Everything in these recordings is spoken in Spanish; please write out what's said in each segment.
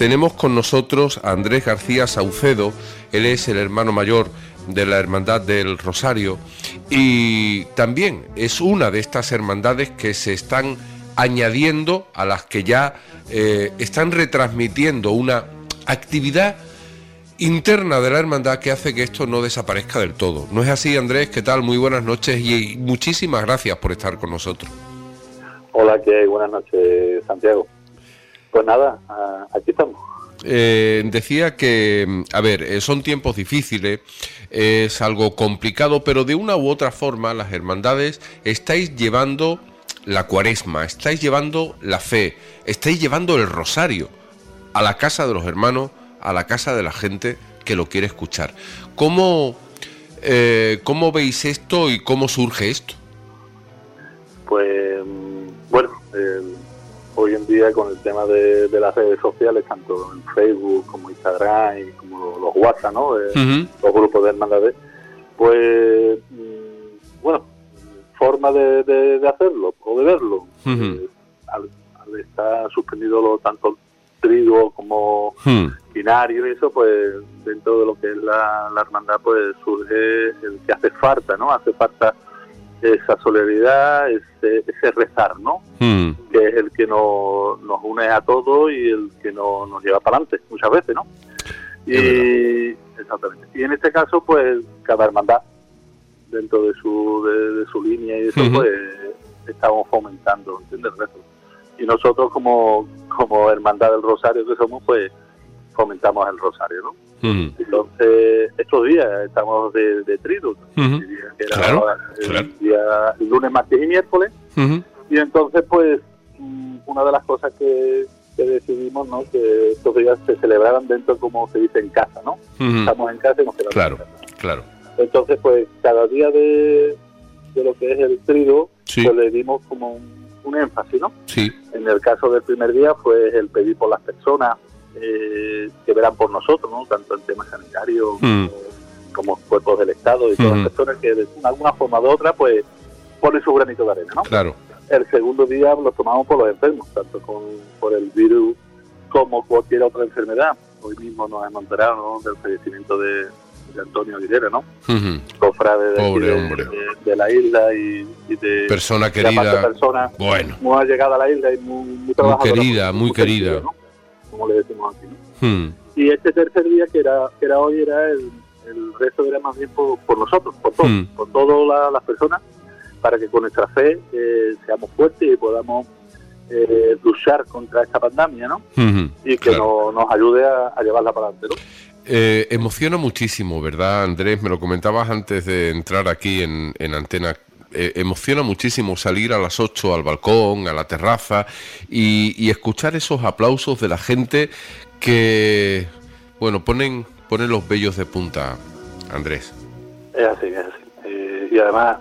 tenemos con nosotros a Andrés García Saucedo. Él es el hermano mayor de la Hermandad del Rosario y también es una de estas hermandades que se están añadiendo a las que ya están retransmitiendo una actividad interna de la hermandad que hace que esto no desaparezca del todo. ¿No es así, Andrés? ¿Qué tal? Muy buenas noches y muchísimas gracias por estar con nosotros. Hola, ¿qué hay? Buenas noches, Santiago. Pues nada, aquí estamos. Decía que, a ver, son tiempos difíciles, es algo complicado, pero de una u otra forma las hermandades estáis llevando la cuaresma, estáis llevando la fe, estáis llevando el rosario a la casa de los hermanos, a la casa de la gente que lo quiere escuchar. ¿Cómo veis esto y cómo surge esto? Pues, bueno, hoy en día con el tema de las redes sociales, tanto en Facebook como Instagram y como los WhatsApp, ¿no? Los grupos de hermandades, pues, bueno, forma de hacerlo o de verlo. Al estar suspendido tanto trigo como binario y eso, pues dentro de lo que es la hermandad, pues surge el que hace falta, ¿no? Hace falta esa solidaridad, ese rezar, ¿no? Que es el que nos une a todos y el que nos lleva para adelante muchas veces, ¿no? Y exactamente. Y en este caso, pues cada hermandad dentro de su línea y eso, pues estamos fomentando, ¿entiendes? El rezo. Y nosotros como hermandad del Rosario que somos, pues fomentamos el Rosario, ¿no? Entonces, estos días estamos de triduo, que era el lunes, martes y miércoles, y entonces, pues, una de las cosas que decidimos, ¿no?, que estos días se celebraran dentro, como se dice, en casa, ¿no? Estamos en casa y nos quedamos en casa. Claro. Entonces, pues, cada día de lo que es el triduo, pues le dimos como un énfasis, ¿no? Sí. En el caso del primer día, pues, el pedir por las personas que verán por nosotros, ¿no? Tanto en temas sanitarios como cuerpos del Estado y todas las personas que de alguna forma u otra, pues, ponen su granito de arena, ¿no? Claro. El segundo día lo tomamos por los enfermos, tanto por el virus como cualquier otra enfermedad. Hoy mismo nos hemos enterado, ¿no?, del fallecimiento de Antonio Aguilera, ¿no? Cofrade de la isla y de persona querida, persona muy allegada a la isla y muy trabajadora, muy querida, ¿no?, como le decimos aquí, ¿no? Y este tercer día que era hoy era el rezo era más bien por nosotros, por todas las personas, para que con nuestra fe seamos fuertes y podamos luchar contra esta pandemia, ¿no? Y que nos ayude a llevarla para adelante, ¿no? Emociona muchísimo, ¿verdad, Andrés? Me lo comentabas antes de entrar aquí en antena. Emociona muchísimo salir a las 8 al balcón, a la terraza y escuchar esos aplausos de la gente que, bueno, ponen los vellos de punta, Andrés. Es así. Y además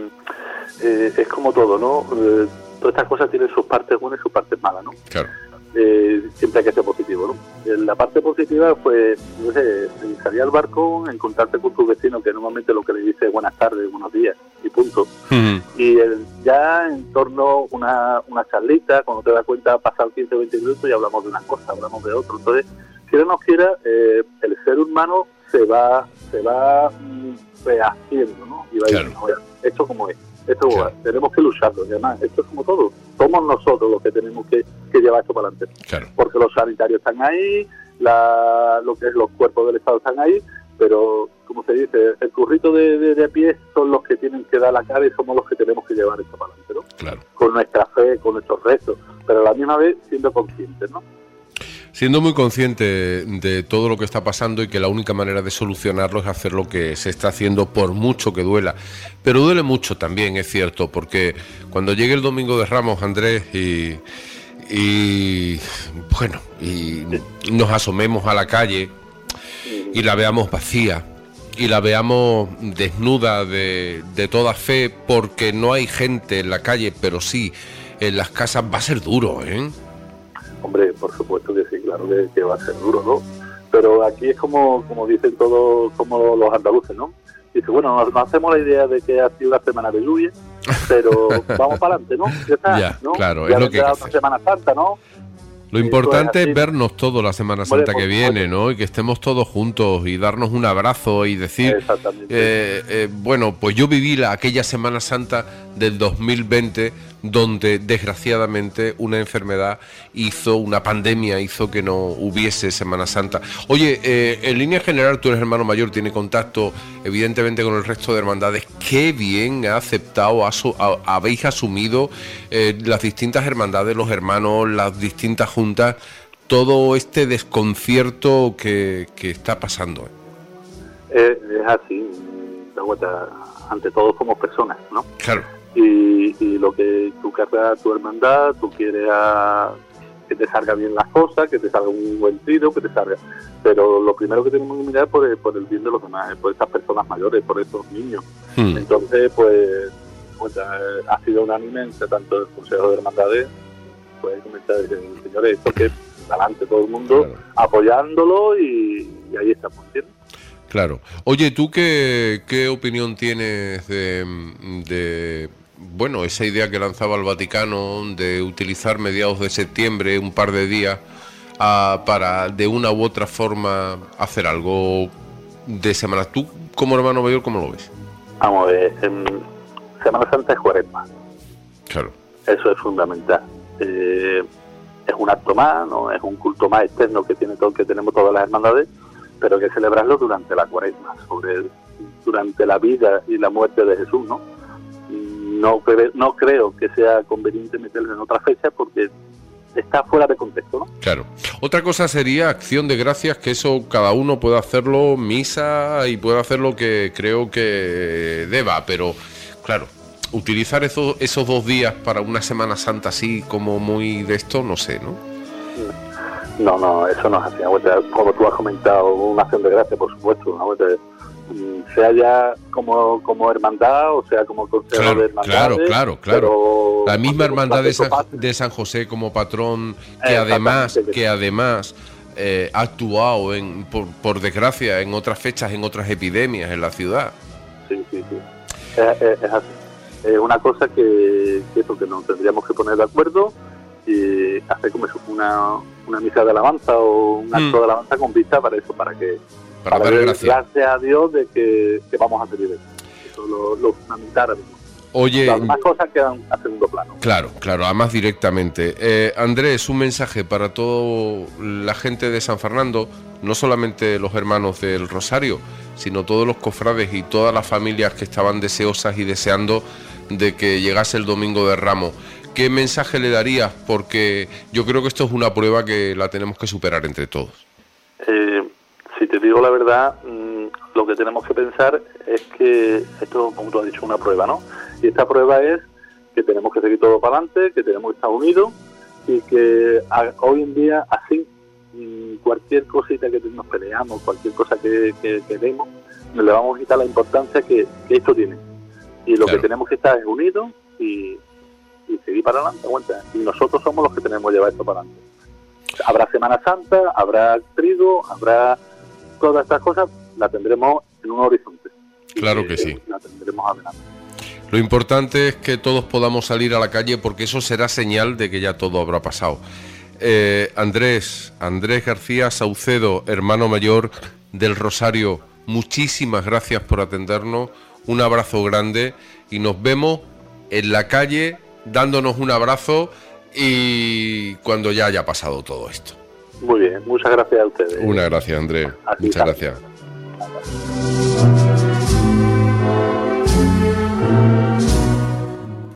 es como todo, ¿no? Todas estas cosas tienen sus partes buenas y sus partes malas, ¿no? Claro. Siempre hay que ser positivo, ¿no? La parte positiva, pues, no sé, salir al barco, encontrarte con tu vecino, que normalmente lo que le dice es buenas tardes, buenos días, y punto. Y ya en torno a una charlita, cuando te das cuenta, pasan 15 o 20 minutos y hablamos de una cosa, hablamos de otro. Entonces, quiera o no quiera, el ser humano se va rehaciendo, ¿no? Y va diciendo, oye, esto como es. Esto tenemos que lucharlo, y además, esto es como todo. Somos nosotros los que tenemos que llevar esto para adelante. Claro. Porque los sanitarios están ahí, lo que es los cuerpos del Estado están ahí, pero, como se dice, el currito de a pie son los que tienen que dar la cara y somos los que tenemos que llevar esto para adelante, ¿no? Claro. Con nuestra fe, con nuestros restos, pero a la misma vez siendo conscientes, ¿no? Siendo muy consciente de todo lo que está pasando y que la única manera de solucionarlo es hacer lo que se está haciendo, por mucho que duela. Pero duele mucho también, es cierto, porque cuando llegue el Domingo de Ramos, Andrés, y bueno, y nos asomemos a la calle y la veamos vacía y la veamos desnuda de toda fe, porque no hay gente en la calle, pero sí en las casas, va a ser duro, ¿eh? Hombre, por supuesto que sí, claro que va a ser duro, ¿no? Pero aquí es como dicen todos, como los andaluces, ¿no? Dice, bueno, nos hacemos la idea de que ha sido una semana de lluvia, pero vamos para adelante, ¿no? Ya está, ya, ¿no? Claro, ya es lo que hay que hacer. Semana Santa, ¿no? Lo importante es vernos todos la Semana Santa que viene, ¿no? Y que estemos todos juntos y darnos un abrazo y decir, bueno, pues yo viví aquella Semana Santa del 2020 donde desgraciadamente una enfermedad una pandemia hizo que no hubiese Semana Santa. Oye, en línea general tú eres hermano mayor, tiene contacto evidentemente con el resto de hermandades. Qué bien ha aceptado, habéis asumido las distintas hermandades, los hermanos, las distintas juntas, todo este desconcierto que está pasando. Es así, ante todo somos personas, ¿no? Claro. Y lo que tú cargas a tu hermandad, tú quieres que te salga bien las cosas, que te salga un buen tiro, que te salga. Pero lo primero que tenemos que mirar es por el bien de los demás, por esas personas mayores, por esos niños. Entonces, pues ha sido unánime entre tanto el Consejo de Hermandades, pues comentar, señores, porque adelante todo el mundo apoyándolo y ahí estamos, ¿entiendes? Claro. Oye, ¿tú qué opinión tienes de bueno, esa idea que lanzaba el Vaticano de utilizar mediados de septiembre, un par de días, para de una u otra forma hacer algo de Semana? ¿Tú, como hermano mayor, cómo lo ves? Vamos a ver, Semana Santa es Cuaresma. Claro. Eso es fundamental. Es un acto más, ¿no? Es un culto más externo que tenemos todas las hermandades, pero hay que celebrarlo durante la Cuaresma, durante la vida y la muerte de Jesús, ¿no? No creo que sea conveniente meterlo en otra fecha porque está fuera de contexto, ¿no? Claro. Otra cosa sería Acción de Gracias, que eso cada uno puede hacerlo, misa, y puede hacer lo que creo que deba, pero claro, utilizar esos 2 días para una Semana Santa así como muy de esto, no sé, ¿no? No, eso no es así. Como tú has comentado, una Acción de Gracias, por supuesto, ¿no? Sea ya como hermandad o sea como consejo de hermandad. Claro. La misma hermandad de San José como patrón, que además ha actuado por desgracia en otras fechas, en otras epidemias en la ciudad. Sí. Es así. Es una cosa que nos tendríamos que poner de acuerdo y hacer como una misa de alabanza o un acto de alabanza con vista para eso, para dar gracias a Dios de que vamos a salir de eso. Lo fundamental ahora mismo. Oye, las demás cosas quedan a segundo plano. Claro, además directamente. Andrés, un mensaje para toda la gente de San Fernando, no solamente los hermanos del Rosario, sino todos los cofrades y todas las familias que estaban deseosas y deseando de que llegase el Domingo de Ramos. ¿Qué mensaje le darías? Porque yo creo que esto es una prueba que la tenemos que superar entre todos. Si te digo la verdad, lo que tenemos que pensar es que esto, como tú has dicho, es una prueba, ¿no? Y esta prueba es que tenemos que seguir todo para adelante, que tenemos que estar unidos y que hoy en día, así, cualquier cosita que nos peleamos, cualquier cosa que demos, nos le vamos a quitar la importancia que esto tiene. Y lo que tenemos que estar es unidos y seguir para adelante, aguanta. Y nosotros somos los que tenemos que llevar esto para adelante. Habrá Semana Santa, habrá trigo, habrá todas estas cosas, la tendremos en un horizonte. Claro que sí. La tendremos adelante. Lo importante es que todos podamos salir a la calle porque eso será señal de que ya todo habrá pasado. Andrés García Saucedo, hermano mayor del Rosario, muchísimas gracias por atendernos, un abrazo grande y nos vemos en la calle dándonos un abrazo y cuando ya haya pasado todo esto. Muy bien, muchas gracias a ustedes. Una gracia, Andrés. Muchas gracias.